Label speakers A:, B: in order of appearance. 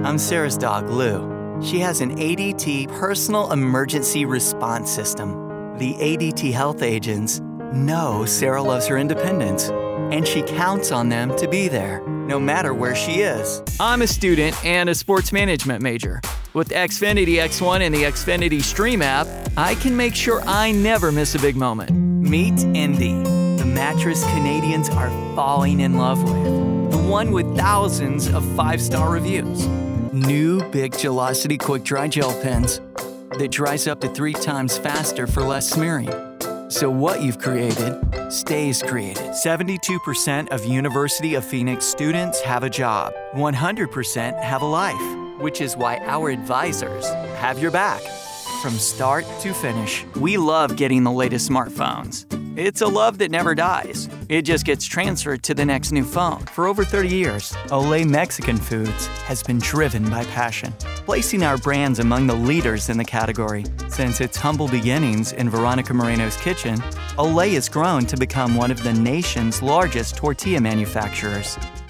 A: I'm Sarah's dog, Lou. She has an ADT Personal Emergency Response System. The ADT health agents know Sarah loves her independence, and she counts on them to be there, no matter where she is.
B: I'm a student and a sports management major. With Xfinity X1 and the Xfinity Stream app, I can make sure I never miss a big moment.
A: Meet Indy, the mattress Canadians are falling in love with. The one with thousands of 5-star reviews. New Big Gelocity Quick Dry Gel Pens that dries up to 3 times faster for less smearing. So what you've created stays created. 72% of University of Phoenix students have a job. 100% have a life, which is why our advisors have your back from start to finish. We love getting the latest smartphones. It's a love that never dies. It just gets transferred to the next new phone. For over 30 years, Olay Mexican Foods has been driven by passion, placing our brands among the leaders in the category. Since its humble beginnings in Veronica Moreno's kitchen, Olay has grown to become one of the nation's largest tortilla manufacturers.